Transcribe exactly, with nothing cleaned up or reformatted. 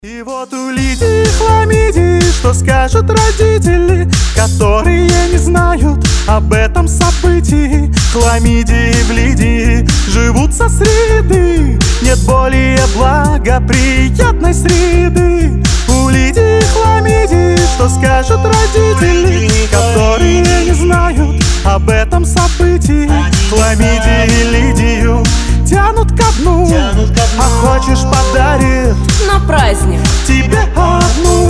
И вот у Лидии хламидии, что скажут родители, которые не знают об этом событии. Хламидии в Лидии живут со среды, нет более благоприятной среды. У Лидии хламидии, что скажут родители, которые не знают об этом событии. Хламидии Лидию тянут ко дну, а хочешь подарит на праздник тебе одну.